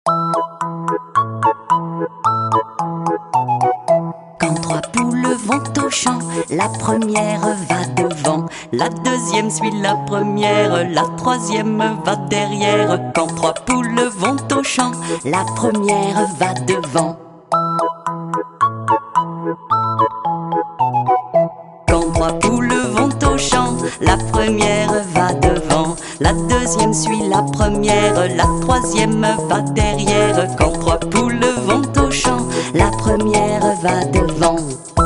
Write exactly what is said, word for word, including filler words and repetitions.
Quand trois poules vont au champ, la première va devant, la deuxième suit la première, la troisième va derrière. Quand trois poules vont au champ, la première va devant. Quand trois poules vont au champ, la première va devant, la deuxième suit la première, la troisième va derrière. Quand trois poules vont au champ, la première va devant.